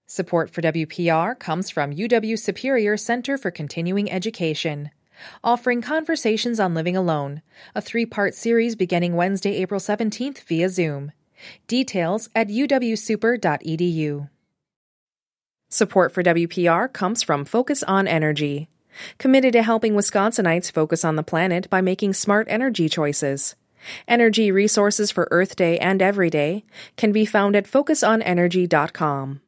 Support for WPR comes from UW Superior Center for Continuing Education, offering Conversations on Living Alone, a 3-part series beginning Wednesday, April 17th via Zoom. Details at uwsuper.edu. Support for WPR comes from Focus on Energy, committed to helping Wisconsinites focus on the planet by making smart energy choices. Energy resources for Earth Day and Every Day can be found at focusonenergy.com.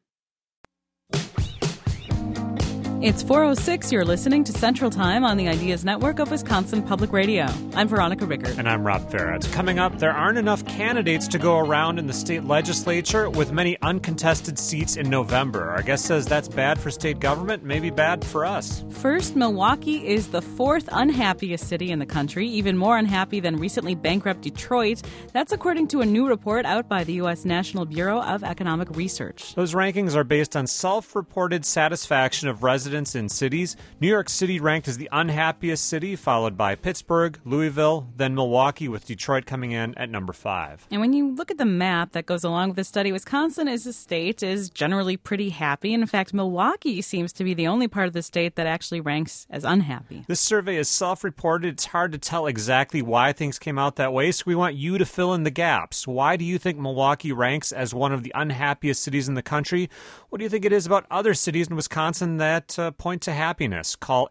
It's 4:06. You're listening to Central Time on the Ideas Network of Wisconsin Public Radio. I'm Veronica Rickert. And I'm Rob Farrett. Coming up, there aren't enough candidates to go around in the state legislature with many uncontested seats in November. Our guest says that's bad for state government, maybe bad for us. First, Milwaukee is the 4th unhappiest city in the country, even more unhappy than recently bankrupt Detroit. That's according to a new report out by the U.S. National Bureau of Economic Research. Those rankings are based on self-reported satisfaction of residents in cities. New York City ranked as the unhappiest city, followed by Pittsburgh, Louisville, then Milwaukee, with Detroit coming in at number 5. And when you look at the map that goes along with the study, Wisconsin as a state is generally pretty happy. And in fact, Milwaukee seems to be the only part of the state that actually ranks as unhappy. This survey is self-reported. It's hard to tell exactly why things came out that way, so we want you to fill in the gaps. Why do you think Milwaukee ranks as one of the unhappiest cities in the country? What do you think it is about other cities in Wisconsin that point to happiness? Call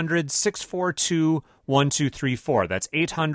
800-642-1234. That's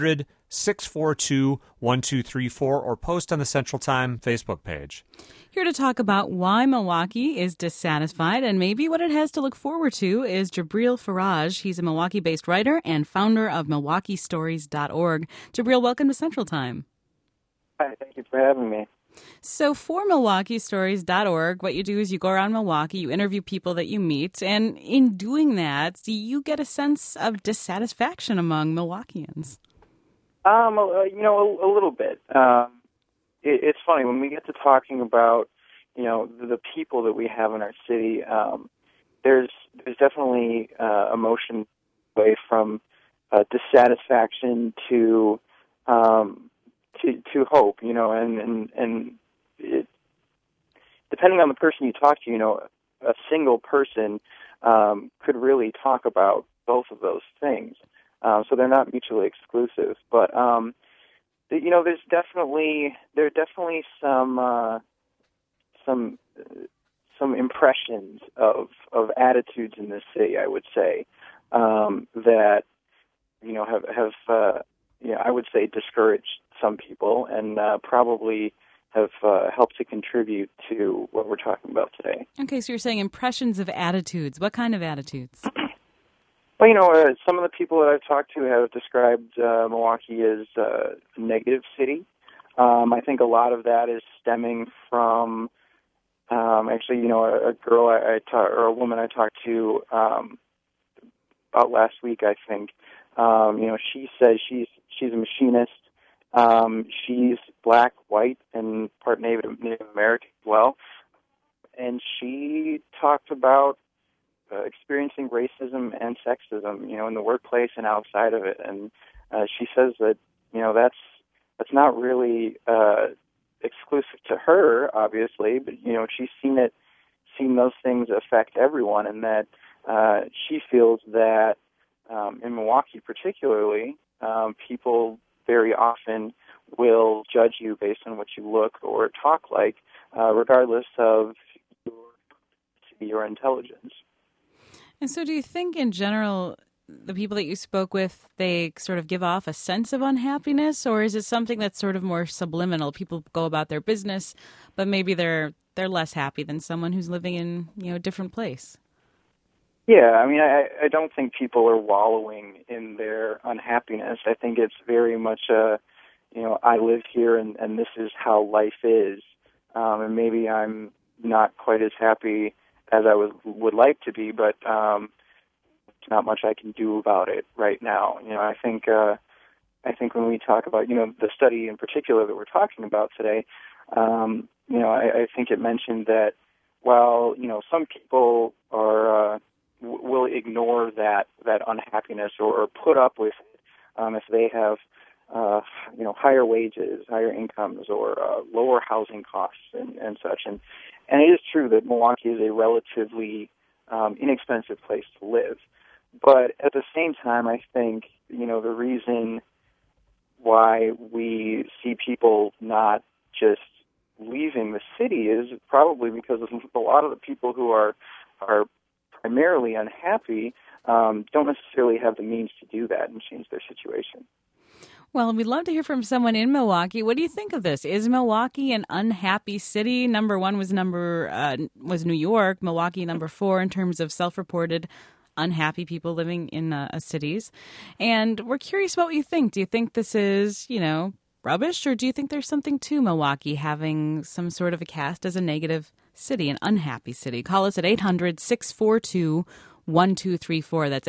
800-642-1234, or post on the Central Time Facebook page. Here to talk about why Milwaukee is dissatisfied and maybe what it has to look forward to is Jabril Faraj. He's a Milwaukee-based writer and founder of MilwaukeeStories.org. Jabril, welcome to Central Time. Hi, thank you for having me. So for MilwaukeeStories.org, what you do is you go around Milwaukee, you interview people that you meet, and in doing that, do you get a sense of dissatisfaction among Milwaukeeans? A little bit. It's funny, when we get to talking about, the people that we have in our city, there's definitely emotion away from dissatisfaction to hope, and it, depending on the person you talk to, a single person could really talk about both of those things. So they're not mutually exclusive, but there are definitely some impressions of attitudes in this city, I would say, that have I would say discouraged some people and probably have helped to contribute to what we're talking about today. Okay, so you're saying impressions of attitudes. What kind of attitudes? Well, some of the people that I've talked to have described Milwaukee as a negative city. I think a lot of that is stemming from a girl or a woman I talked to about last week, I think. She says she's a machinist. She's black, white, and part Native American as well. And she talked about experiencing racism and sexism, in the workplace and outside of it. And she says that, that's not really exclusive to her, obviously, but, she's seen those things affect everyone, and that she feels that in Milwaukee particularly, people very often will judge you based on what you look or talk like, regardless of your intelligence. And so do you think in general the people that you spoke with, they sort of give off a sense of unhappiness, or is it something that's sort of more subliminal? People go about their business, but maybe they're less happy than someone who's living in a different place? Yeah, I don't think people are wallowing in their unhappiness. I think it's very much I live here and this is how life is, and maybe I'm not quite as happy as I would like to be, but there's not much I can do about it right now. I think when we talk about the study in particular that we're talking about today, I think it mentioned that while some people are will ignore that unhappiness or put up with it if they have higher wages, higher incomes, or lower housing costs and such. And it is true that Milwaukee is a relatively inexpensive place to live. But at the same time, I think, the reason why we see people not just leaving the city is probably because a lot of the people who are primarily unhappy don't necessarily have the means to do that and change their situation. Well, we'd love to hear from someone in Milwaukee. What do you think of this? Is Milwaukee an unhappy city? Number one was New York. Milwaukee number 4 in terms of self-reported unhappy people living in cities. And we're curious about what you think. Do you think this is, rubbish, or do you think there's something to Milwaukee having some sort of a cast as a negative city, an unhappy city? Call us at 800-642-1234. That's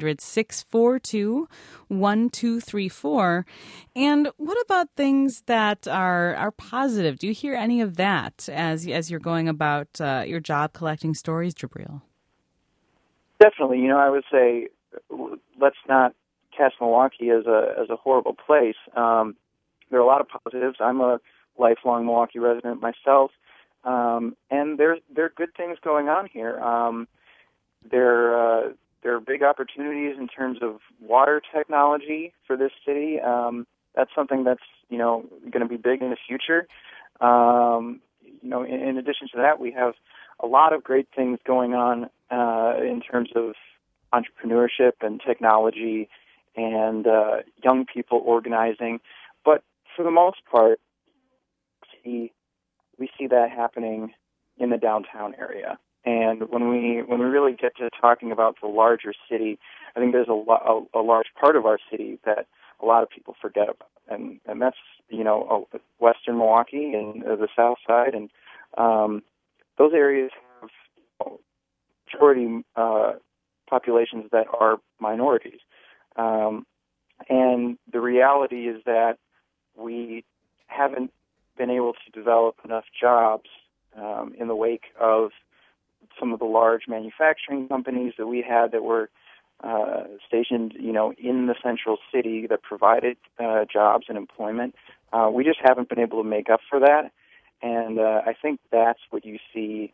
800-642-1234. And what about things that are positive? Do you hear any of that as you're going about your job collecting stories, Jabril? Definitely. I would say let's not cast Milwaukee as a horrible place. There are a lot of positives. I'm a lifelong Milwaukee resident myself, and there are good things going on here. There are big opportunities in terms of water technology for this city. That's something that's going to be big in the future. In addition to that, we have a lot of great things going on in terms of entrepreneurship and technology and young people organizing. But for the most part, we see that happening in the downtown area. And when we really get to talking about the larger city, I think there's a large part of our city that a lot of people forget about, and that's Western Milwaukee and the South Side, and those areas have majority populations that are minorities, and the reality is that we haven't been able to develop enough jobs in the wake of some of the large manufacturing companies that we had that were stationed, in the central city that provided jobs and employment. We just haven't been able to make up for that, and I think that's what you see,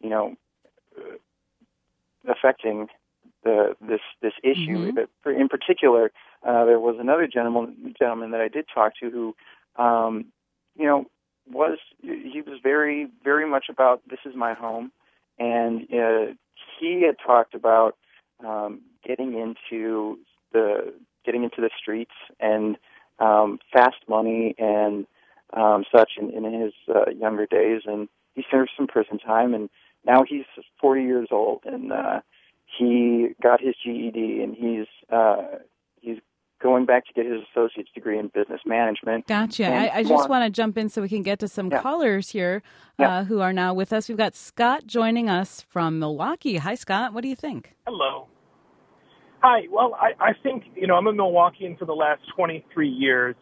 affecting this issue. Mm-hmm. In particular, there was another gentleman that I did talk to who, was very, very much about this is my home. And he had talked about getting into the streets and fast money and such in his younger days. And he served some prison time, and now he's 40 years old, and he got his GED, and he's going back to get his associate's degree in business management. Gotcha. I just want to jump in so we can get to some callers here who are now with us. We've got Scott joining us from Milwaukee. Hi, Scott. What do you think? Hello. Hi. Well, I think, I'm a Milwaukeean for the last 23 years.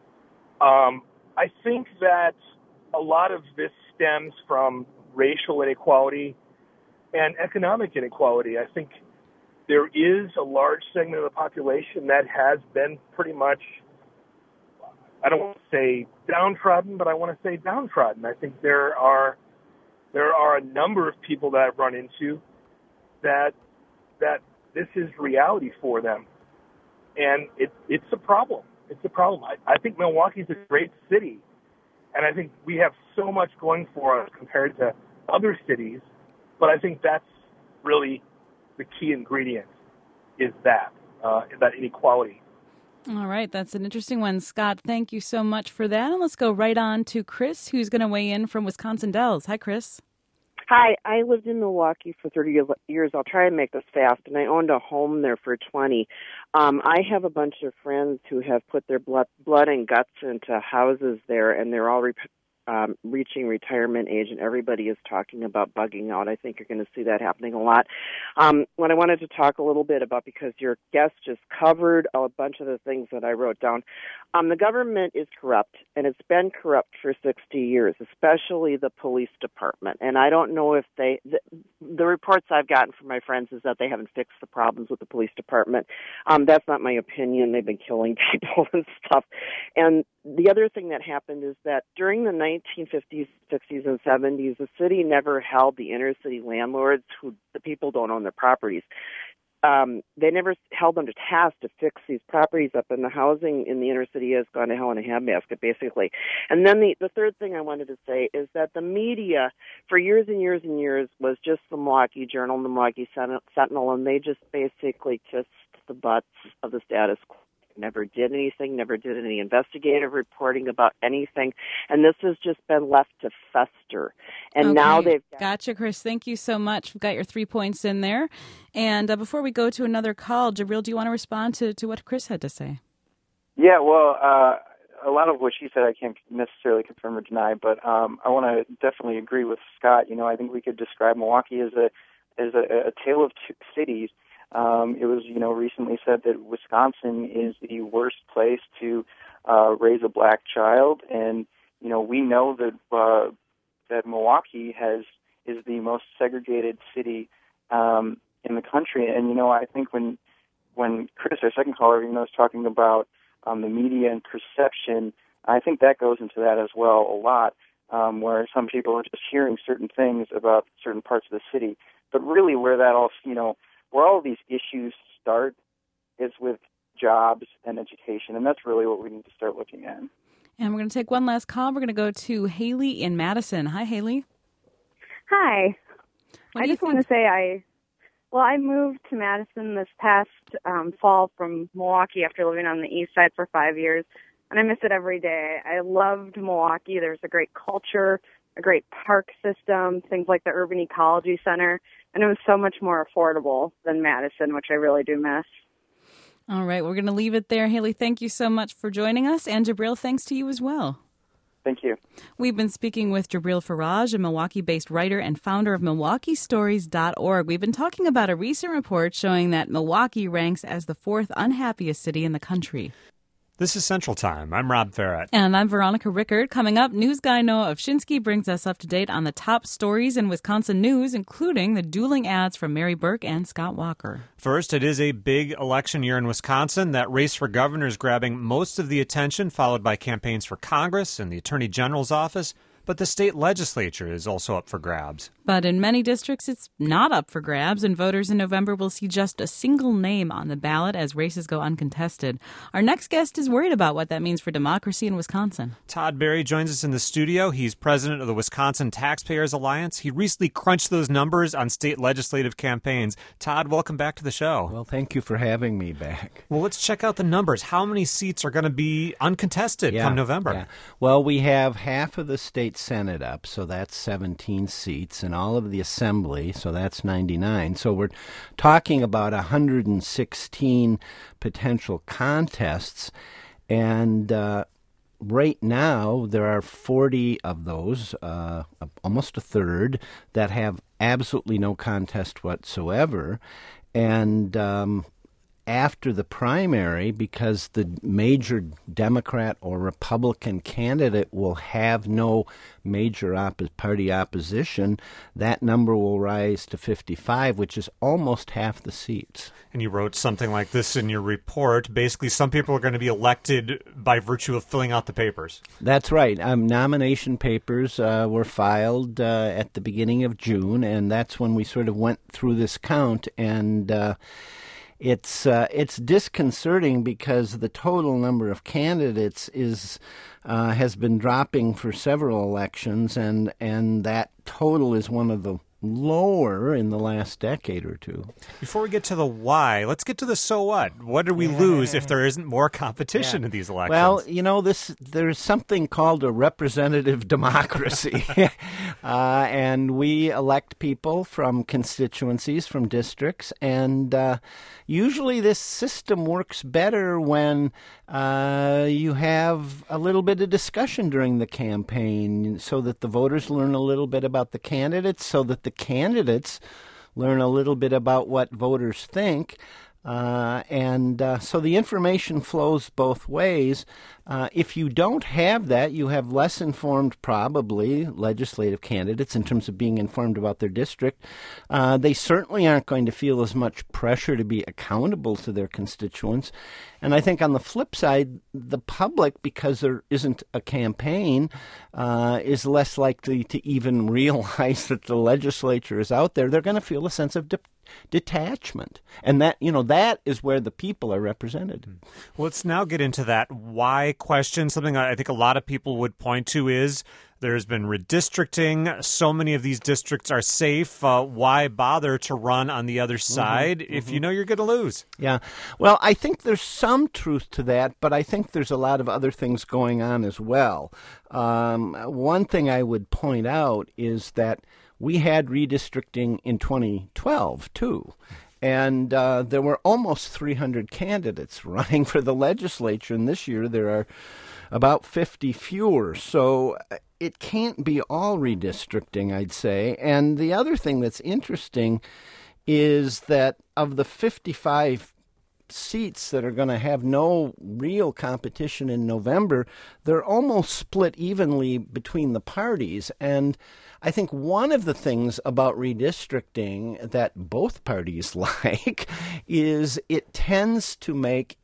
I think that a lot of this stems from racial inequality and economic inequality. I think there is a large segment of the population that has been pretty much, I don't want to say downtrodden, but I want to say downtrodden. I think there are a number of people that I've run into that this is reality for them. And it's a problem. It's a problem. I think Milwaukee's a great city, and I think we have so much going for us compared to other cities, but I think that's really the key ingredient is that inequality. All right, that's an interesting one, Scott. Thank you so much for that. And let's go right on to Chris, who's going to weigh in from Wisconsin Dells. Hi, Chris. Hi, I lived in Milwaukee for 30 years. I'll try and make this fast, and I owned a home there for 20. I have a bunch of friends who have put their blood and guts into houses there, and they're all reaching retirement age, and everybody is talking about bugging out. I think you're going to see that happening a lot. What I wanted to talk a little bit about, because your guest just covered a bunch of the things that I wrote down, the government is corrupt, and it's been corrupt for 60 years, especially the police department. And I don't know if the reports I've gotten from my friends is that they haven't fixed the problems with the police department. That's not my opinion. They've been killing people and stuff. And the other thing that happened is that during the 1950s, 60s, and 70s, the city never held the inner city landlords, who the people don't own their properties. They never held them to task to fix these properties up, and the housing in the inner city has gone to hell in a handbasket, basically. And then the third thing I wanted to say is that the media, for years and years and years, was just the Milwaukee Journal and the Milwaukee Sentinel, and they just basically kissed the butts of the status quo. Never did anything, never did any investigative reporting about anything, and this has just been left to fester. And now they've Gotcha, Chris. Thank you so much. We've got your 3 points in there. And before we go to another call, Jabril, do you want to respond to what Chris had to say? Yeah, well, a lot of what she said I can't necessarily confirm or deny, but I want to definitely agree with Scott. You know, I think we could describe Milwaukee as a tale of two cities. It was, recently said that Wisconsin is the worst place to raise a black child, and we know that that Milwaukee is the most segregated city in the country. And I think when Chris, our second caller, was talking about the media and perception, I think that goes into that as well a lot, where some people are just hearing certain things about certain parts of the city, but really where that all where all of these issues start is with jobs and education, and that's really what we need to start looking at. And we're going to take one last call. We're going to go to Haley in Madison. Hi, Haley. Hi. What I do you just want to say I moved to Madison this past fall from Milwaukee after living on the east side for 5 years, and I miss it every day. I loved Milwaukee. There's a great culture, a great park system, things like the Urban Ecology Center, and it was so much more affordable than Madison, which I really do miss. All right, we're going to leave it there. Haley, thank you so much for joining us, and Jabril, thanks to you as well. Thank you. We've been speaking with Jabril Faraj, a Milwaukee-based writer and founder of MilwaukeeStories.org. We've been talking about a recent report showing that Milwaukee ranks as the 4th unhappiest city in the country. This is Central Time. I'm Rob Farrett. And I'm Veronica Rickard. Coming up, news guy Noah Ovshinsky brings us up to date on the top stories in Wisconsin news, including the dueling ads from Mary Burke and Scott Walker. First, it is a big election year in Wisconsin. That race for governor is grabbing most of the attention, followed by campaigns for Congress and the Attorney General's office. But the state legislature is also up for grabs. But in many districts, it's not up for grabs, and voters in November will see just a single name on the ballot as races go uncontested. Our next guest is worried about what that means for democracy in Wisconsin. Todd Berry joins us in the studio. He's president of the Wisconsin Taxpayers Alliance. He recently crunched those numbers on state legislative campaigns. Todd, welcome back to the show. Well, thank you for having me back. Well, let's check out the numbers. How many seats are going to be uncontested come November? Yeah. Well, we have half of the state Senate up, so that's 17 seats, and all of the Assembly, so that's 99. So we're talking about 116 potential contests, and right now there are 40 of those, almost a third, that have absolutely no contest whatsoever, and after the primary, because the major Democrat or Republican candidate will have no major party opposition, that number will rise to 55, which is almost half the seats. And you wrote something like this in your report. Basically, some people are going to be elected by virtue of filling out the papers. That's right. Nomination papers were filed at the beginning of June, and that's when we sort of went through this count, and It's disconcerting because the total number of candidates has been dropping for several elections, and that total is one of the lower in the last decade or two. Before we get to the why, let's get to the so what. What do we lose if there isn't more competition in these elections? Well, there's something called a representative democracy, and we elect people from constituencies, from districts, and usually this system works better when you have a little bit of discussion during the campaign so that the voters learn a little bit about the candidates, so that the candidates learn a little bit about what voters think. So the information flows both ways. If you don't have that, you have less informed, probably, legislative candidates in terms of being informed about their district. They certainly aren't going to feel as much pressure to be accountable to their constituents. And I think on the flip side, the public, because there isn't a campaign, is less likely to even realize that the legislature is out there. They're going to feel a sense of detachment. And that is where the people are represented. Well, let's now get into that why question. Something I think a lot of people would point to is there's been redistricting. So many of these districts are safe. Why bother to run on the other side if you know you're going to lose? Yeah. Well, I think there's some truth to that, but I think there's a lot of other things going on as well. One thing I would point out is that we had redistricting in 2012, too. And there were almost 300 candidates running for the legislature, and this year there are about 50 fewer. So it can't be all redistricting, I'd say. And the other thing that's interesting is that of the 55 seats that are going to have no real competition in November, they're almost split evenly between the parties. And I think one of the things about redistricting that both parties like is it tends to make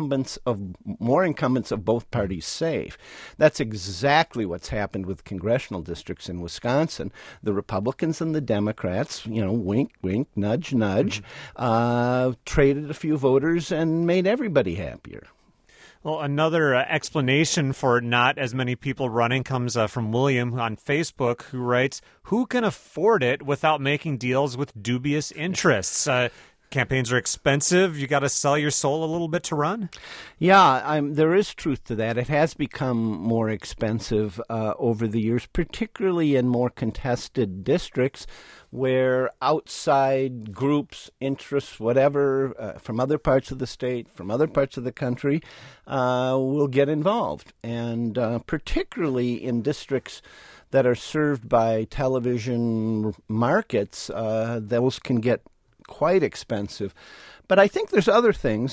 more incumbents of both parties safe. That's exactly what's happened with congressional districts in Wisconsin. The Republicans and the Democrats, wink, wink, nudge, nudge, traded a few voters and made everybody happier. Well, another explanation for not as many people running comes from William on Facebook, who writes, "Who can afford it without making deals with dubious interests?" Campaigns are expensive. You got to sell your soul a little bit to run? Yeah, there is truth to that. It has become more expensive over the years, particularly in more contested districts where outside groups, interests, whatever, from other parts of the state, from other parts of the country, will get involved. And particularly in districts that are served by television markets, those can get quite expensive. But I think there's other things.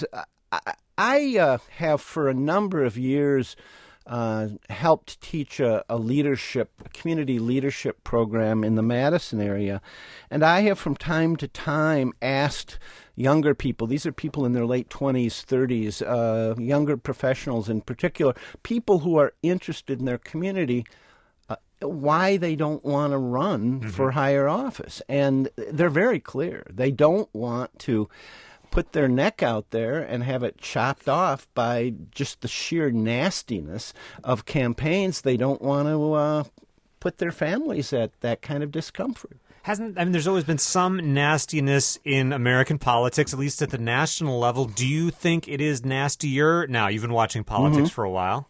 I have for a number of years helped teach a community leadership program in the Madison area. And I have from time to time asked younger people, these are people in their late 20s, 30s, younger professionals in particular, people who are interested in their community, why they don't want to run for higher office. And they're very clear. They don't want to put their neck out there and have it chopped off by just the sheer nastiness of campaigns. They don't want to put their families at that kind of discomfort. There's always been some nastiness in American politics, at least at the national level. Do you think it is nastier now? You've been watching politics for a while.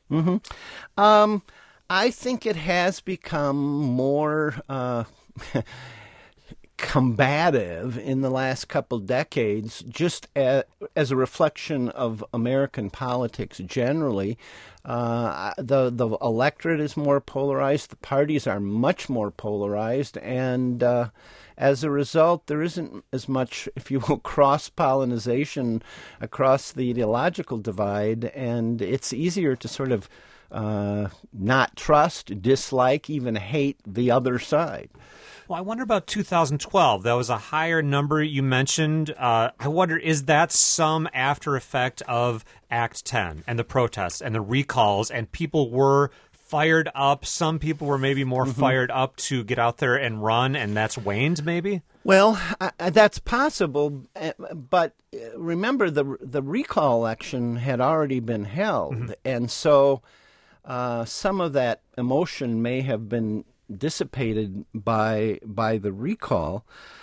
I think it has become more combative in the last couple decades, just as a reflection of American politics generally. The electorate is more polarized. The parties are much more polarized. And as a result, there isn't as much, if you will, cross-pollination across the ideological divide. And it's easier to sort of not trust, dislike, even hate the other side. Well, I wonder about 2012. That was a higher number you mentioned. I wonder, is that some after effect of Act 10 and the protests and the recalls, and people were fired up? Some people were maybe more fired up to get out there and run, and that's waned maybe? Well, that's possible, but remember the recall election had already been held, and so some of that emotion may have been dissipated by the recall.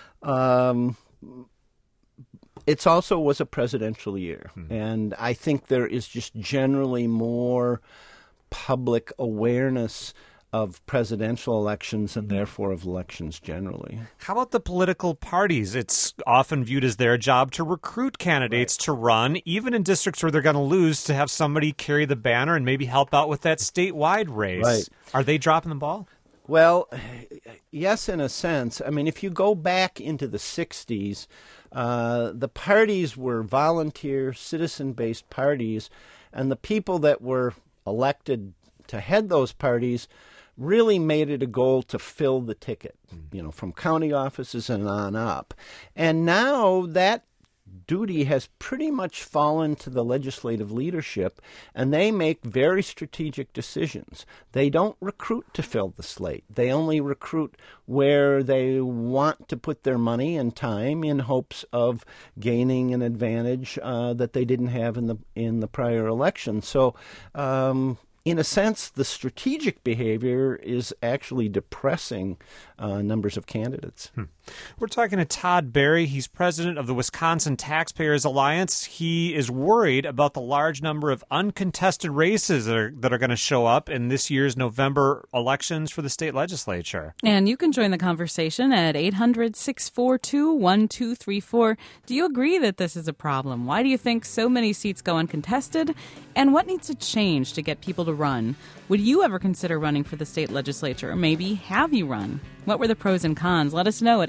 It also was a presidential year, and I think there is just generally more public awareness of presidential elections and therefore of elections generally. How about the political parties? It's often viewed as their job to recruit candidates to run, even in districts where they're going to lose, to have somebody carry the banner and maybe help out with that statewide race. Right. Are they dropping the ball? Well, yes, in a sense. I mean, if you go back into the 60s, the parties were volunteer, citizen-based parties, and the people that were elected to head those parties really made it a goal to fill the ticket, from county offices and on up. And now that duty has pretty much fallen to the legislative leadership, and they make very strategic decisions. They don't recruit to fill the slate. They only recruit where they want to put their money and time in hopes of gaining an advantage that they didn't have in the prior election. So, in a sense, the strategic behavior is actually depressing numbers of candidates. We're talking to Todd Berry. He's president of the Wisconsin Taxpayers Alliance. He is worried about the large number of uncontested races that are going to show up in this year's November elections for the state legislature. And you can join the conversation at 800-642-1234. Do you agree that this is a problem? Why do you think so many seats go uncontested? And what needs to change to get people to run? Would you ever consider running for the state legislature? Or maybe have you run? What were the pros and cons? Let us know at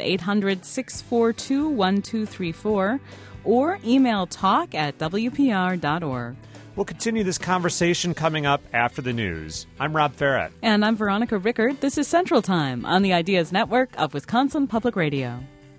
800-642-1234 or email talk@wpr.org. We'll continue this conversation coming up after the news. I'm Rob Farrett. And I'm Veronica Rickard. This is Central Time on the Ideas Network of Wisconsin Public Radio.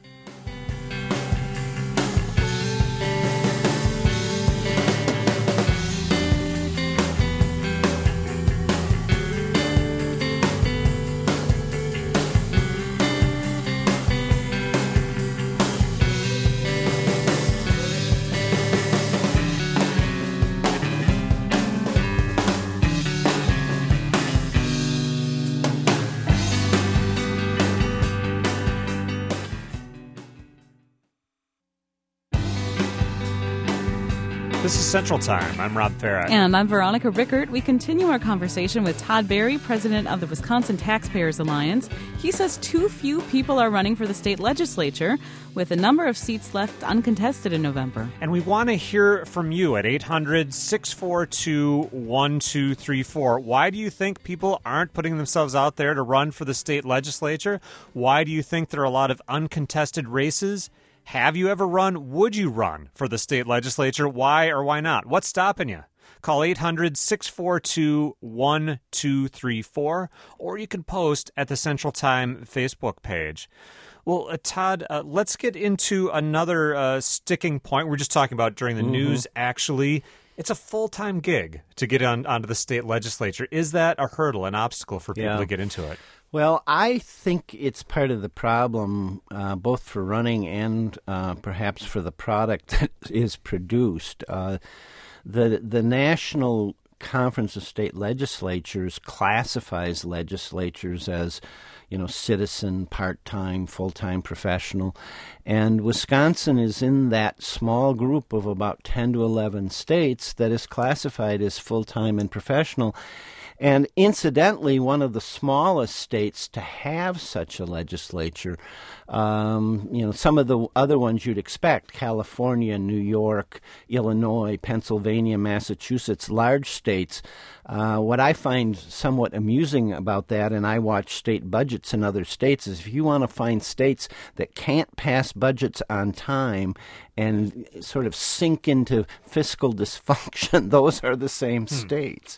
This is Central Time. I'm Rob Farrett. And I'm Veronica Rickard. We continue our conversation with Todd Berry, president of the Wisconsin Taxpayers Alliance. He says too few people are running for the state legislature, with a number of seats left uncontested in November. And we want to hear from you at 800-642-1234. Why do you think people aren't putting themselves out there to run for the state legislature? Why do you think there are a lot of uncontested races? Have you ever run? Would you run for the state legislature? Why or why not? What's stopping you? Call 800-642-1234, or you can post at the Central Time Facebook page. Well, Todd, let's get into another sticking point we're just talking about during the news, actually. It's a full-time gig to get onto the state legislature. Is that a hurdle, an obstacle for people to get into it? Well, I think it's part of the problem, both for running and perhaps for the product that is produced. The National Conference of State Legislatures classifies legislatures as, citizen, part-time, full-time, professional. And Wisconsin is in that small group of about 10 to 11 states that is classified as full-time and professional. And incidentally, one of the smallest states to have such a legislature, some of the other ones you'd expect, California, New York, Illinois, Pennsylvania, Massachusetts, large states. What I find somewhat amusing about that, and I watch state budgets in other states, is if you want to find states that can't pass budgets on time and sort of sink into fiscal dysfunction, those are the same states.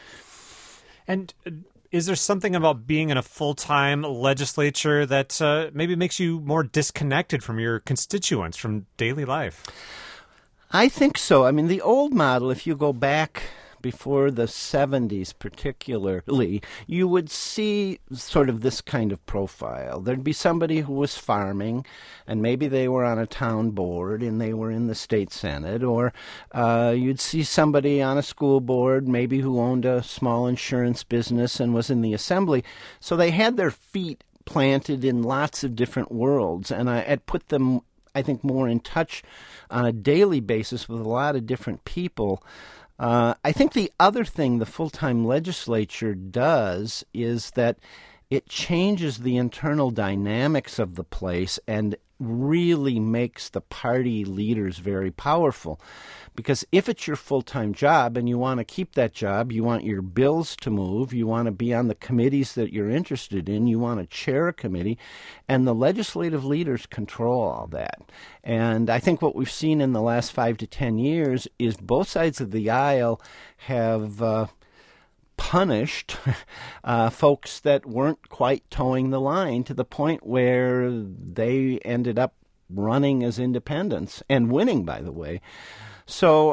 And is there something about being in a full-time legislature that maybe makes you more disconnected from your constituents, from daily life? I think so. I mean, the old model, if you go back before the 70s particularly, you would see sort of this kind of profile. There'd be somebody who was farming, and maybe they were on a town board and they were in the state senate, or you'd see somebody on a school board, maybe who owned a small insurance business and was in the assembly. So they had their feet planted in lots of different worlds, and it put them, I think, more in touch on a daily basis with a lot of different people. I think the other thing the full-time legislature does is that it changes the internal dynamics of the place and really makes the party leaders very powerful. Because if it's your full-time job and you want to keep that job, you want your bills to move, you want to be on the committees that you're interested in, you want to chair a committee, and the legislative leaders control all that. And I think what we've seen in the last 5 to 10 years is both sides of the aisle have punished folks that weren't quite towing the line to the point where they ended up running as independents and winning, by the way. So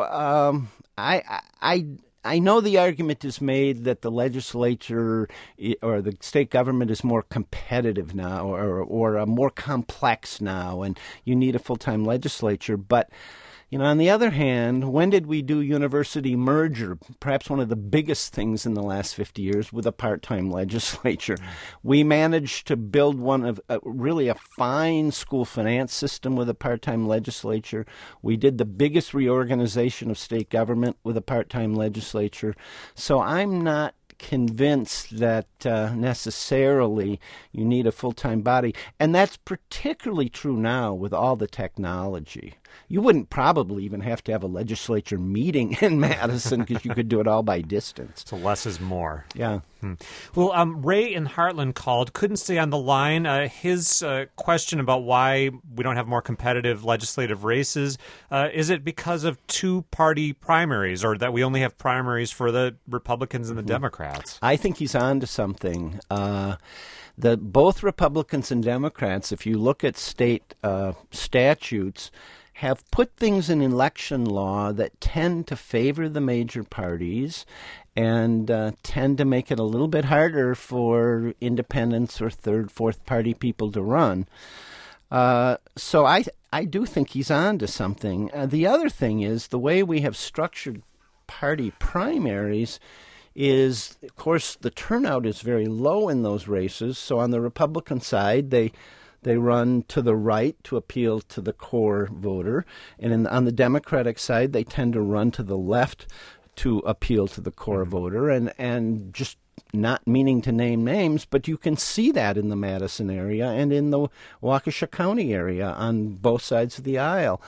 I know the argument is made that the legislature or the state government is more competitive now or more complex now, and you need a full-time legislature. But on the other hand, when did we do university merger? Perhaps one of the biggest things in the last 50 years with a part-time legislature. We managed to build one of really a fine school finance system with a part-time legislature. We did the biggest reorganization of state government with a part-time legislature. So I'm not convinced that necessarily you need a full-time body. And that's particularly true now with all the technology. You wouldn't probably even have to have a legislature meeting in Madison because you could do it all by distance. So less is more. Yeah. Well, Ray in Heartland called, couldn't stay on the line. His question about why we don't have more competitive legislative races, is it because of two-party primaries, or that we only have primaries for the Republicans and the Democrats? I think he's on to something. Both Republicans and Democrats, if you look at state statutes, have put things in election law that tend to favor the major parties and tend to make it a little bit harder for independents or third, fourth party people to run. So I do think he's on to something. The other thing is the way we have structured party primaries is, of course, the turnout is very low in those races. So on the Republican side, they run to the right to appeal to the core voter. And on the Democratic side, they tend to run to the left to appeal to the core voter. And just not meaning to name names, but you can see that in the Madison area and in the Waukesha County area on both sides of the aisle.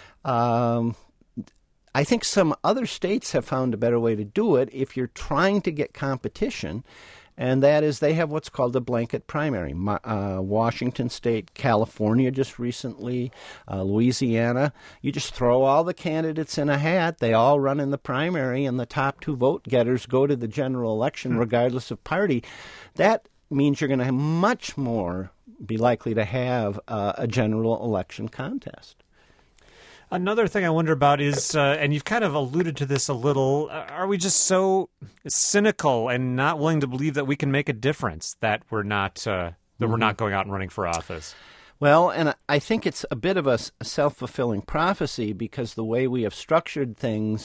I think some other states have found a better way to do it if you're trying to get competition, and that is they have what's called a blanket primary. Washington State, California just recently, Louisiana. You just throw all the candidates in a hat. They all run in the primary, and the top two vote getters go to the general election regardless of party. That means you're going to have much more be likely to have a general election contest. Another thing I wonder about is, and you've kind of alluded to this a little, are we just so cynical and not willing to believe that we can make a difference, that we're not we're not going out and running for office? Well, and I think it's a bit of a self-fulfilling prophecy because the way we have structured things,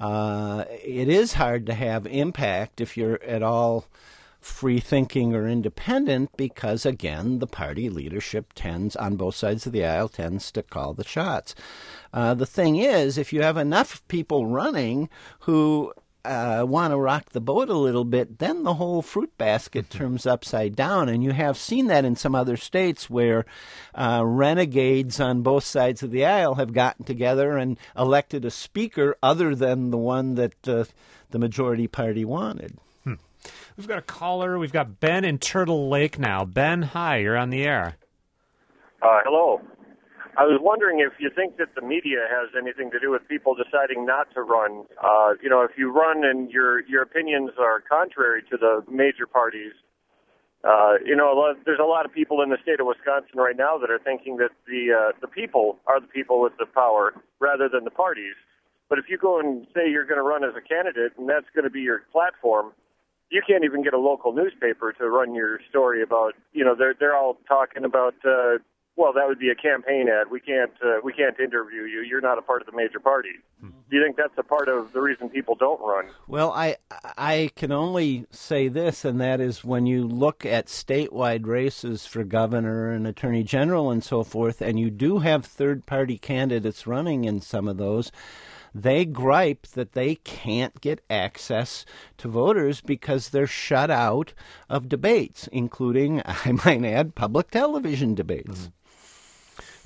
it is hard to have impact if you're at all free-thinking or independent because, again, the party leadership tends, on both sides of the aisle, tends to call the shots. The thing is, if you have enough people running who want to rock the boat a little bit, then the whole fruit basket turns upside down. And you have seen that in some other states where renegades on both sides of the aisle have gotten together and elected a speaker other than the one that the majority party wanted. We've got a caller. We've got Ben in Turtle Lake now. Ben, hi. You're on the air. Hello. I was wondering if you think that the media has anything to do with people deciding not to run. If you run and your opinions are contrary to the major parties, there's a lot of people in the state of Wisconsin right now that are thinking that the people are the people with the power rather than the parties. But if you go and say you're going to run as a candidate and that's going to be your platform, you can't even get a local newspaper to run your story about, they're all talking about, that would be a campaign ad. We can't interview you. You're not a part of the major party. Do you think that's a part of the reason people don't run? Well, I can only say this, and that is when you look at statewide races for governor and attorney general and so forth, and you do have third-party candidates running in some of those, they gripe that they can't get access to voters because they're shut out of debates, including, I might add, public television debates.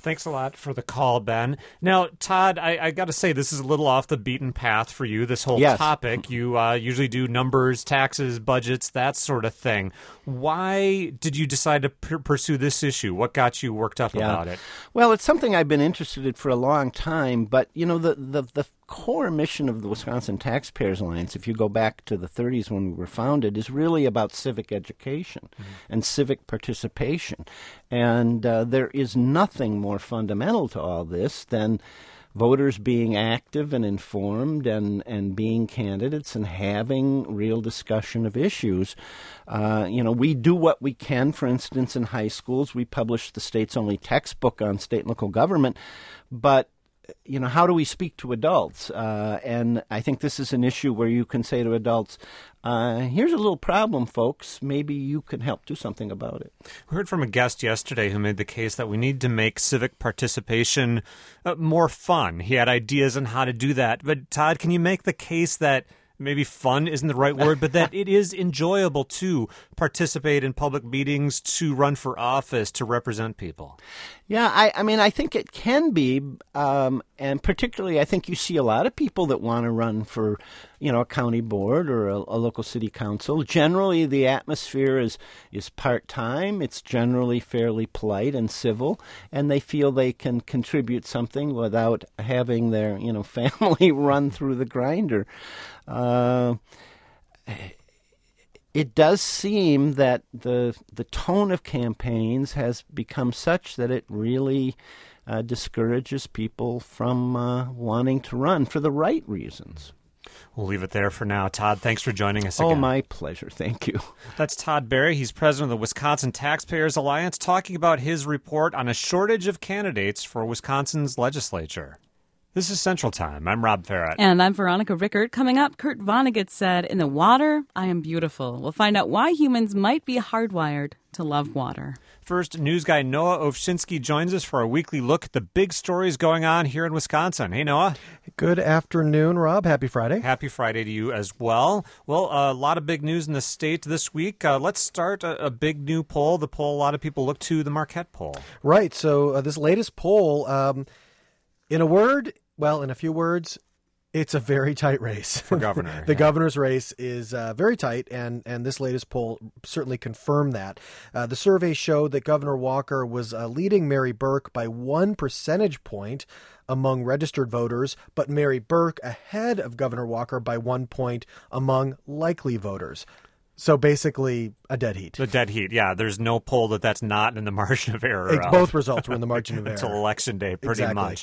Thanks a lot for the call, Ben. Now, Todd, I got to say, this is a little off the beaten path for you, this whole topic. You usually do numbers, taxes, budgets, that sort of thing. Why did you decide to pursue this issue? What got you worked up about it? Well, it's something I've been interested in for a long time, but, the core mission of the Wisconsin Taxpayers Alliance, if you go back to the 30s when we were founded, is really about civic education and civic participation. And there is nothing more fundamental to all this than voters being active and informed and being candidates and having real discussion of issues. We do what we can. For instance, in high schools, we publish the state's only textbook on state and local government, but how do we speak to adults? And I think this is an issue where you can say to adults, here's a little problem, folks. Maybe you can help do something about it. We heard from a guest yesterday who made the case that we need to make civic participation more fun. He had ideas on how to do that. But, Todd, can you make the case that maybe fun isn't the right word, but that it is enjoyable to participate in public meetings, to run for office, to represent people? Yeah, I think it can be, and particularly I think you see a lot of people that want to run for, a county board or a local city council. Generally, the atmosphere is part-time. It's generally fairly polite and civil, and they feel they can contribute something without having their, family run through the grinder. It does seem that the tone of campaigns has become such that it really discourages people from wanting to run for the right reasons. We'll leave it there for now. Todd, thanks for joining us again. Oh, my pleasure. Thank you. That's Todd Berry. He's president of the Wisconsin Taxpayers Alliance, talking about his report on a shortage of candidates for Wisconsin's legislature. This is Central Time. I'm Rob Farrett. And I'm Veronica Rickert. Coming up, Kurt Vonnegut said, "In the water, I am beautiful." We'll find out why humans might be hardwired to love water. First, news guy Noah Ovshinsky joins us for a weekly look at the big stories going on here in Wisconsin. Hey, Noah. Good afternoon, Rob. Happy Friday. Happy Friday to you as well. Well, a lot of big news in the state this week. Let's start a big new poll, the poll a lot of people look to, the Marquette poll. Right. So this latest poll, in a few words, it's a very tight race. For governor. The governor's race is very tight, and this latest poll certainly confirmed that. The survey showed that Governor Walker was leading Mary Burke by 1 percentage point among registered voters, but Mary Burke ahead of Governor Walker by 1 point among likely voters. So basically a dead heat. The dead heat, yeah. There's no poll that's not in the margin of error. Both results were in the margin of error. Until Election Day, pretty exactly.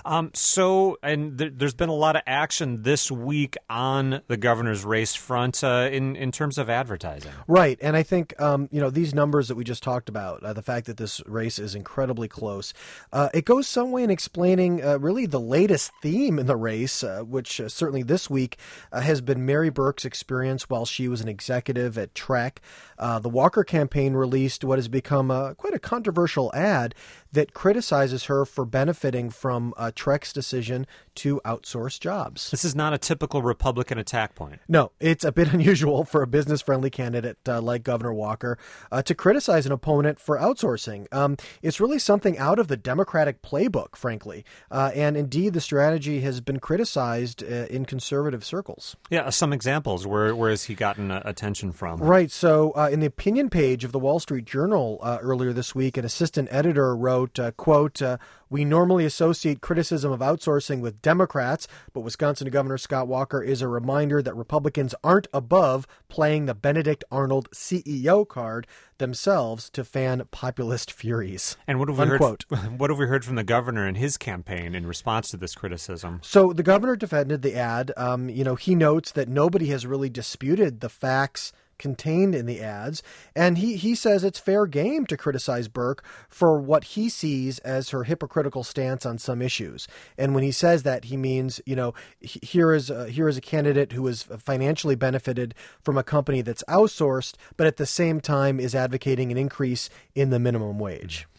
much. There's been a lot of action this week on the governor's race front in terms of advertising. Right. And I think, these numbers that we just talked about, the fact that this race is incredibly close, it goes some way in explaining really the latest theme in the race, which certainly this week has been Mary Burke's experience while she was an executive at Trek. The Walker campaign released what has become quite a controversial ad that criticizes her for benefiting from Trek's decision to outsource jobs. This is not a typical Republican attack point. No, it's a bit unusual for a business-friendly candidate like Governor Walker to criticize an opponent for outsourcing. It's really something out of the Democratic playbook, frankly. And indeed, the strategy has been criticized in conservative circles. Yeah, some examples. Where has he gotten attention from? Right. So in the opinion page of the Wall Street Journal earlier this week, an assistant editor wrote, quote, "We normally associate criticism of outsourcing with Democrats, but Wisconsin Governor Scott Walker is a reminder that Republicans aren't above playing the Benedict Arnold CEO card themselves to fan populist furies." And what have we heard from the governor in his campaign in response to this criticism? So the governor defended the ad. He notes that nobody has really disputed the facts contained in the ads, and he says it's fair game to criticize Burke for what he sees as her hypocritical stance on some issues. And when he says that, he means, here is a candidate who has financially benefited from a company that's outsourced, but at the same time is advocating an increase in the minimum wage.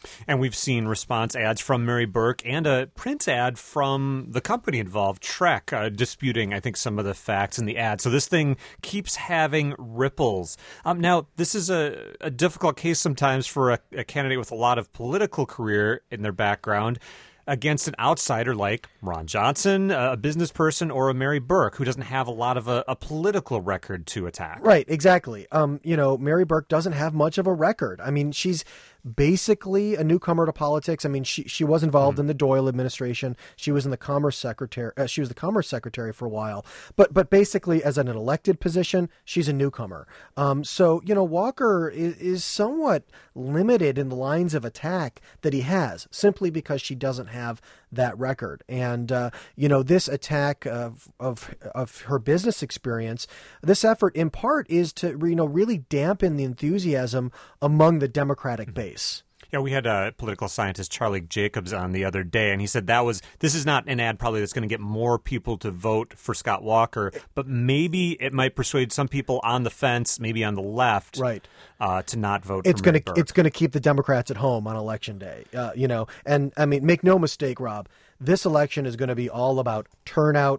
And we've seen response ads from Mary Burke and a print ad from the company involved, Trek, disputing, I think, some of the facts in the ad. So this thing keeps having ripples. Now, this is a difficult case sometimes for a candidate with a lot of political career in their background against an outsider like Ron Johnson, a business person, or a Mary Burke, who doesn't have a lot of a political record to attack. Right, exactly. Mary Burke doesn't have much of a record. I mean, she's basically a newcomer to politics. I mean, she was involved in the Doyle administration. She was in the Commerce Secretary. She was the Commerce Secretary for a while. But basically, as an elected position, she's a newcomer. So Walker is somewhat limited in the lines of attack that he has, simply because she doesn't have that record. And this attack of her business experience, this effort in part is to really dampen the enthusiasm among the Democratic base. Yeah, we had political scientist Charlie Jacobs on the other day, and he said this is not an ad probably that's going to get more people to vote for Scott Walker, but maybe it might persuade some people on the fence, maybe on the left, right, to not vote. It's going to keep the Democrats at home on Election Day, And I mean, make no mistake, Rob. This election is going to be all about turnout.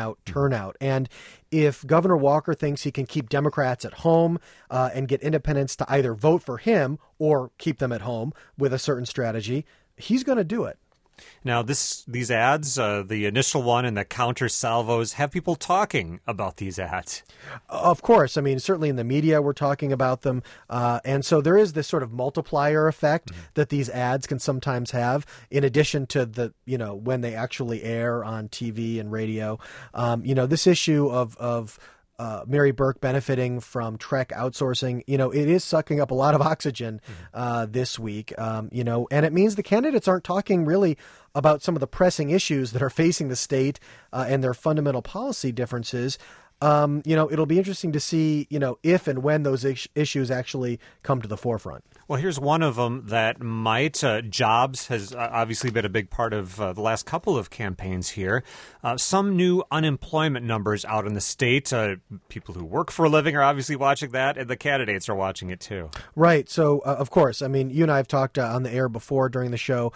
And if Governor Walker thinks he can keep Democrats at home and get independents to either vote for him or keep them at home with a certain strategy, he's going to do it. Now, these ads, the initial one and the counter salvos, have people talking about these ads. Of course. I mean, certainly in the media, we're talking about them. And so there is this sort of multiplier effect that these ads can sometimes have, in addition to when they actually air on TV and radio. This issue of Mary Burke benefiting from Trek outsourcing, it is sucking up a lot of oxygen this week, and it means the candidates aren't talking really about some of the pressing issues that are facing the state and their fundamental policy differences. It'll be interesting to see, if and when those issues actually come to the forefront. Well, here's one of them that might. Jobs has obviously been a big part of the last couple of campaigns here. Some new unemployment numbers out in the state. People who work for a living are obviously watching that, and the candidates are watching it too. Right. So, of course, I mean, you and I have talked on the air before during the show,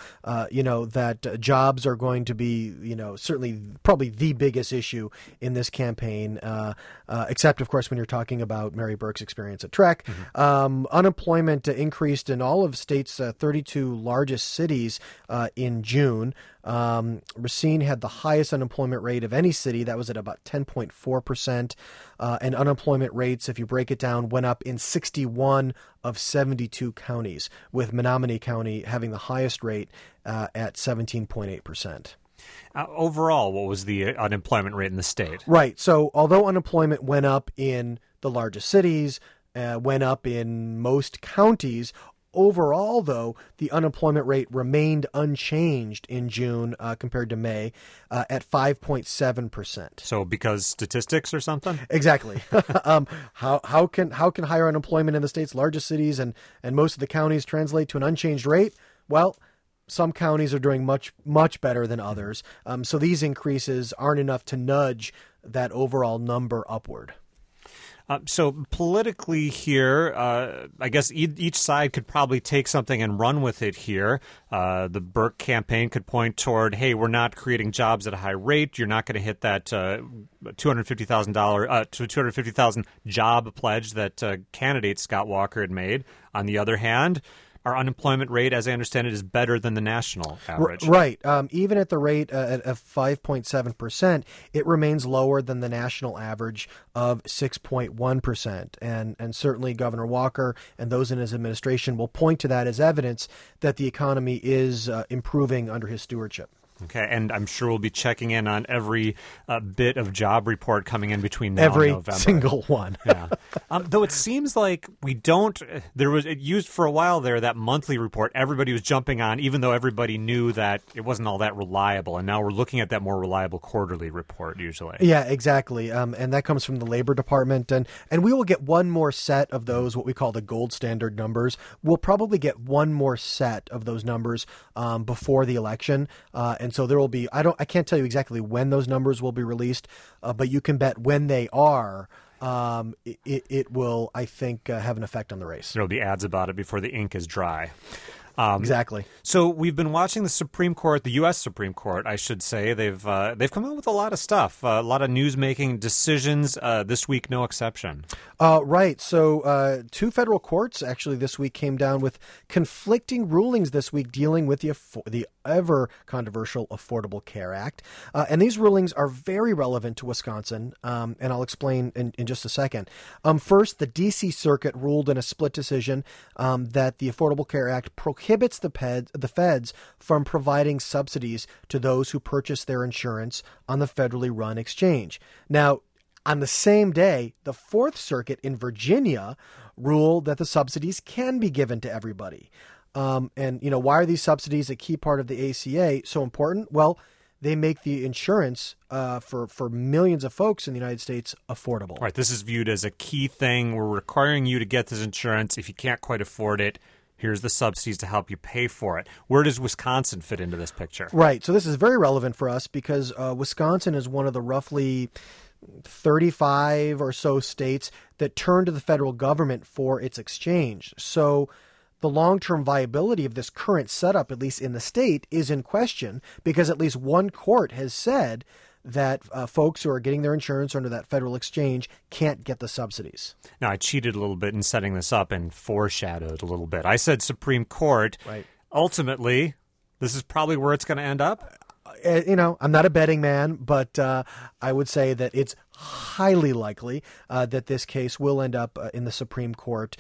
that jobs are going to be, certainly probably the biggest issue in this campaign. Except, of course, when you're talking about Mary Burke's experience at Trek. Unemployment increased in all of state's 32 largest cities in June. Racine had the highest unemployment rate of any city. That was at about 10.4%. And unemployment rates, if you break it down, went up in 61 of 72 counties, with Menominee County having the highest rate at 17.8%. Overall, what was the unemployment rate in the state? Right. So although unemployment went up in the largest cities, went up in most counties, overall, though, the unemployment rate remained unchanged in June compared to May at 5.7%. So because statistics or something? Exactly. How can higher unemployment in the state's largest cities and most of the counties translate to an unchanged rate? Well, some counties are doing much, much better than others. So these increases aren't enough to nudge that overall number upward. So politically here, I guess each side could probably take something and run with it here. The Burke campaign could point toward, hey, we're not creating jobs at a high rate. You're not going to hit that $250,000 job pledge that candidate Scott Walker had made. On the other hand, our unemployment rate, as I understand it, is better than the national average. Right. Even at the rate of 5.7%, it remains lower than the national average of 6.1%. And certainly Governor Walker and those in his administration will point to that as evidence that the economy is improving under his stewardship. Okay, and I'm sure we'll be checking in on every bit of job report coming in between now and November. Every single one. Yeah. Though it seems like it used for a while there, that monthly report, everybody was jumping on, even though everybody knew that it wasn't all that reliable. And now we're looking at that more reliable quarterly report usually. Yeah, exactly. And that comes from the Labor Department. And we will get one more set of those, what we call the gold standard numbers. We'll probably get one more set of those numbers before the election. And so there will be, I can't tell you exactly when those numbers will be released, but you can bet when they are, it will, I think, have an effect on the race. There will be ads about it before the ink is dry. Exactly. So we've been watching the Supreme Court, the U.S. Supreme Court, I should say. They've come out with a lot of stuff, a lot of news-making decisions. This week, no exception. Right. So 2 federal courts actually this week came down with conflicting rulings this week dealing with the ever controversial Affordable Care Act. And these rulings are very relevant to Wisconsin, and I'll explain in just a second. First, the D.C. Circuit ruled in a split decision that the Affordable Care Act prohibits the feds from providing subsidies to those who purchase their insurance on the federally run exchange. Now, on the same day, the Fourth Circuit in Virginia ruled that the subsidies can be given to everybody. And, why are these subsidies a key part of the ACA so important? Well, they make the insurance for millions of folks in the United States affordable. Right. This is viewed as a key thing. We're requiring you to get this insurance. If you can't quite afford it, here's the subsidies to help you pay for it. Where does Wisconsin fit into this picture? Right. So this is very relevant for us because Wisconsin is one of the roughly 35 or so states that turn to the federal government for its exchange. So the long-term viability of this current setup, at least in the state, is in question because at least one court has said that folks who are getting their insurance under that federal exchange can't get the subsidies. Now, I cheated a little bit in setting this up and foreshadowed a little bit. I said Supreme Court. Right. Ultimately, this is probably where it's going to end up. I'm not a betting man, but I would say that it's highly likely that this case will end up in the Supreme Court.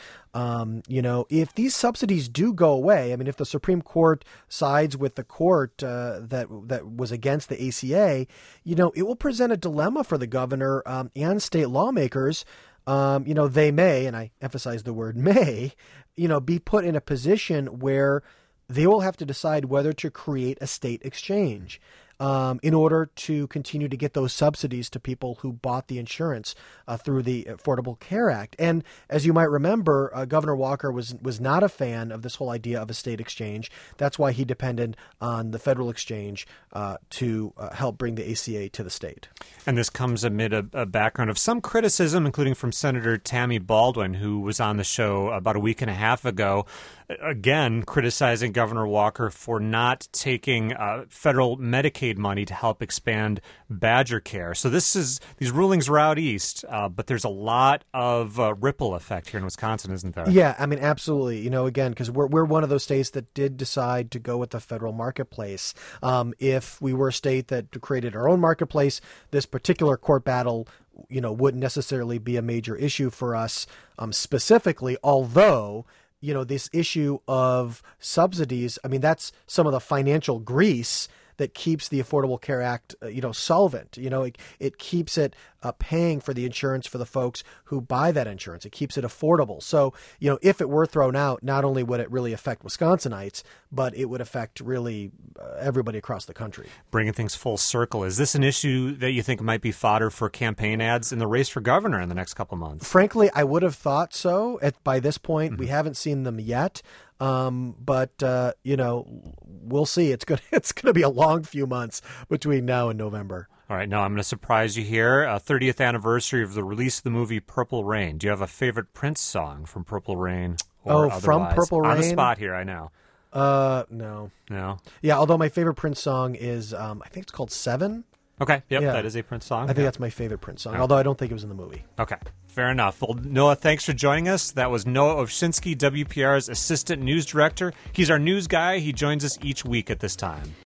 If these subsidies do go away, if the Supreme Court sides with the court that was against the ACA, it will present a dilemma for the governor and state lawmakers. They may, and I emphasize the word may, be put in a position where they will have to decide whether to create a state exchange in order to continue to get those subsidies to people who bought the insurance through the Affordable Care Act. And as you might remember, Governor Walker was not a fan of this whole idea of a state exchange. That's why he depended on the federal exchange to help bring the ACA to the state. And this comes amid a background of some criticism, including from Senator Tammy Baldwin, who was on the show about a week and a half ago, again criticizing Governor Walker for not taking federal Medicaid money to help expand Badger Care. So these rulings are out east, but there's a lot of ripple effect here in Wisconsin, isn't there? Yeah, absolutely. Again, because we're one of those states that did decide to go with the federal marketplace. If we were a state that created our own marketplace, this particular court battle wouldn't necessarily be a major issue for us specifically, although this issue of subsidies, that's some of the financial grease that keeps the Affordable Care Act, solvent. It keeps it paying for the insurance for the folks who buy that insurance. It keeps it affordable. So, if it were thrown out, not only would it really affect Wisconsinites, but it would affect really everybody across the country. Bringing things full circle, is this an issue that you think might be fodder for campaign ads in the race for governor in the next couple months? Frankly, I would have thought so. By this point, we haven't seen them yet. But we'll see. It's gonna be a long few months between now and November. All right, now I'm going to surprise you here. 30th anniversary of the release of the movie Purple Rain. Do you have a favorite Prince song from Purple Rain? Or otherwise? From Purple Rain? On the spot here, I know. No. No? Yeah, although my favorite Prince song is, I think it's called Seven. Okay, yep, that is a Prince song. I think that's my favorite Prince song, although I don't think it was in the movie. Okay, fair enough. Well, Noah, thanks for joining us. That was Noah Ovshinsky, WPR's Assistant News Director. He's our news guy. He joins us each week at this time.